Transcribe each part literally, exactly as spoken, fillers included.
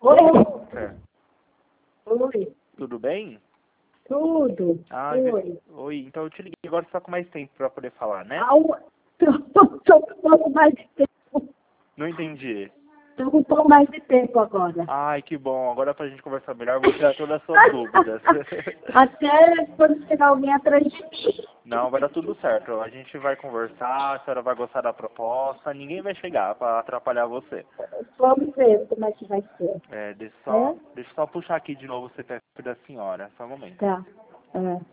Oi. É. Oi. Tudo bem? Tudo. Ah, Oi. Oi, então eu te liguei agora só com mais tempo para poder falar, né? Ah, estou com um pouco mais de tempo. Não entendi. Estou com um pouco mais de tempo agora. Ai, que bom. Agora pra gente conversar melhor, eu vou tirar todas as suas dúvidas. Até quando chegar alguém atrás de mim. Não, vai dar tudo certo. A gente vai conversar, a senhora vai gostar da proposta, ninguém vai chegar para atrapalhar você. Vamos ver como é que vai ser. É, deixa só, É? deixa eu só puxar aqui de novo o C P F da senhora, só um momento. Tá. É.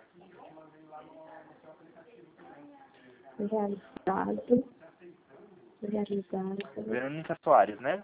Realizado. Realizado. Verônica Soares, né?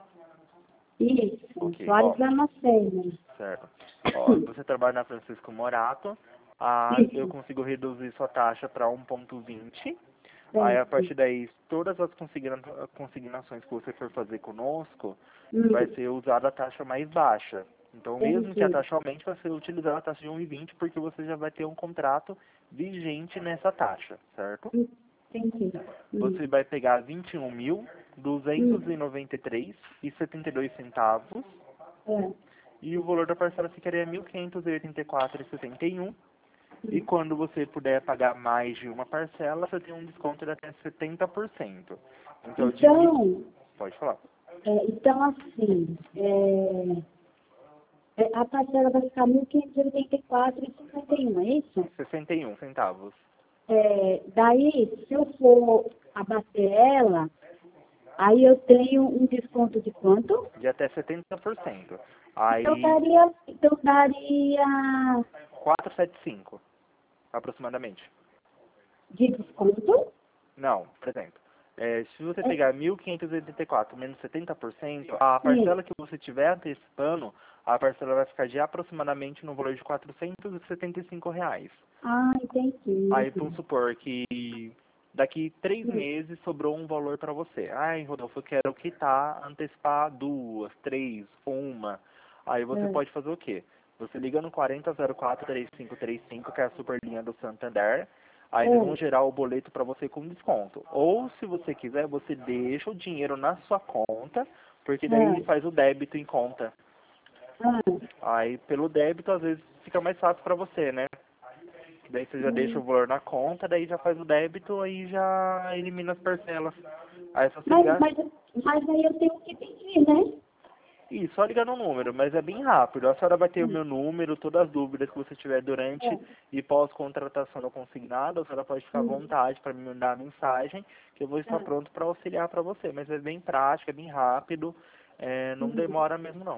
Isso. Ok, ó, Soares Damasceno. certo. Ó, você trabalha na Francisco Morato, ah, eu Isso. consigo reduzir sua taxa para um ponto vinte. Aí, a Certo. partir daí, todas as consigna consignações que você for fazer conosco, vai Hum. ser usada a taxa mais baixa. Então, mesmo que a Entendi. taxa aumente, vai ser utilizada a taxa de um e vinte, porque você já vai ter um contrato vigente nessa taxa, certo? Entendi. Hum. Você vai pegar vinte e um mil, duzentos e Hum. noventa e três e setenta e dois centavos, É. e o valor da parcela ficaria mil quinhentos e oitenta e quatro reais e sessenta e um. E quando você puder pagar mais de uma parcela, você tem um desconto de até setenta por cento. Então, de mil... Então, Pode falar. é, então assim, é, é, a parcela vai ficar mil quinhentos e oitenta e quatro reais e cinquenta e um, é isso? sessenta e um centavos. É, daí, se eu for abater ela, aí eu tenho um desconto de quanto? De até setenta por cento. Então Aí, daria, então daria quatrocentos e setenta e cinco, aproximadamente. de desconto? Não, por exemplo, é, se você É, pegar mil quinhentos e oitenta e quatro menos setenta por cento, a sim. parcela que você tiver antecipando, a parcela vai ficar de aproximadamente no valor de quatrocentos e setenta e cinco reais. Ah, entendi. Aí vamos supor que daqui três Hum, meses sobrou um valor para você. Ai, Rodolfo, eu quero quitar, antecipar duas, três, uma. Aí você é, pode fazer o quê? Você liga no quarenta zero quatro três cinco três cinco, que é a super linha do Santander. Aí eles vão é. gerar o boleto para você com desconto. Ou, se você quiser, você deixa o dinheiro na sua conta, porque daí Ah, faz o débito em conta. ah, Aí, pelo débito, às vezes fica mais fácil para você, né? Daí você já deixa hum. o valor na conta, daí já faz o débito, aí já elimina as parcelas. Aí é só você Mas, ligar. mas, mas aí eu tenho que pedir, né? Ih, só ligar no número, mas é bem rápido. A senhora vai ter o Hum, meu número, todas as dúvidas que você tiver durante é, e pós-contratação no consignado, a senhora pode ficar à hum, vontade para me mandar a mensagem, que eu vou estar é, pronto para auxiliar para você. Mas é bem prático, é bem rápido, é, não hum, demora mesmo não.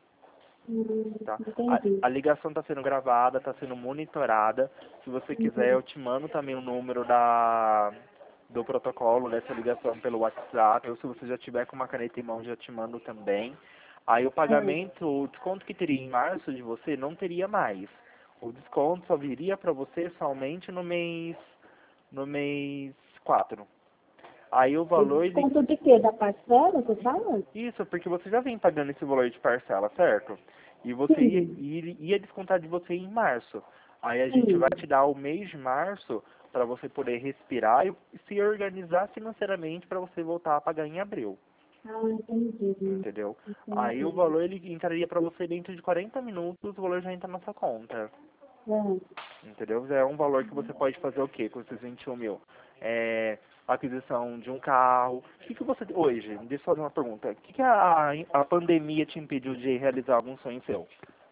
hum, Tá? A, entendi. a ligação está sendo gravada, está sendo monitorada. Se você quiser, Hum, eu te mando também o número da, do protocolo dessa ligação pelo WhatsApp. Ou se você já tiver com uma caneta em mão, já te mando também. Aí o é, pagamento, o desconto que teria em março de você, não teria mais. O desconto só viria para você somente no mês, no mês quatro. Aí o o valor, ele... desconto de quê? Da parcela, você fala? Isso, porque você já vem pagando esse valor de parcela, certo? E você ia, Sim, ia, ia descontar de você em março. Aí a gente vai sim. te dar o mês de março para você poder respirar e se organizar financeiramente para você voltar a pagar em abril, Ah, entendi. entendeu? Aí o Entendi. valor ele entraria para você dentro de quarenta minutos, o valor já entra na sua conta. É. Entendeu? É um valor que você pode fazer o quê com esses vinte e um mil? É, aquisição de um carro. O que, que você, hoje, deixa eu fazer uma pergunta. O que, que a, a pandemia te impediu de realizar algum sonho seu?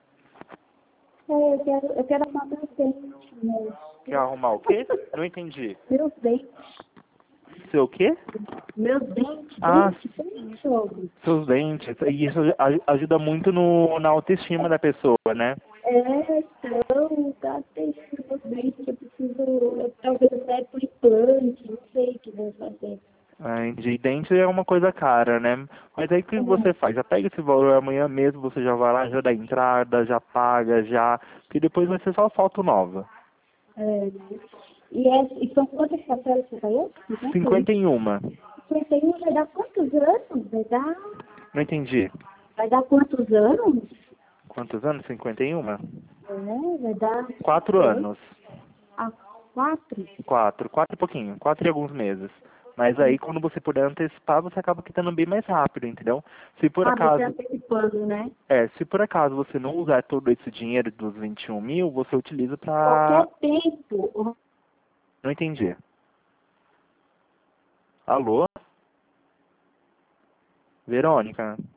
É, eu quero, eu quero arrumar meus dentes, meus, Quer arrumar o quê? Não entendi. meus dentes, Seu o quê? meus dentes, Ah, dentes, dentes, sogro. seus dentes. E isso aj- ajuda muito no, na autoestima da pessoa, né? É, então, tá testando meus dentes, eu preciso, eu, talvez até por implante, não sei o que vou fazer. Ah, de dente é uma coisa cara, né? Mas aí o que você É, faz? Já pega esse valor amanhã mesmo, você já vai lá, já dá entrada, já paga, já. Que depois vai ser só foto nova. é, e, é, e são quantas parcelas você falou? cinquenta e um. cinquenta e um. cinquenta e um vai dar quantos anos? Vai dar, Não entendi. vai dar quantos anos? Quantos anos? cinquenta e um? É, vai dar Quatro dois anos. a quatro. Quatro. Quatro e pouquinho. Quatro e alguns meses. Mas aí quando você puder antecipar, você acaba quitando bem mais rápido, entendeu? Se por Ah, você acaso... antecipa poupando, né? É, se por acaso você não usar todo esse dinheiro dos vinte e um mil, você utiliza pra... Qualquer tempo. Não entendi. Alô? Verônica?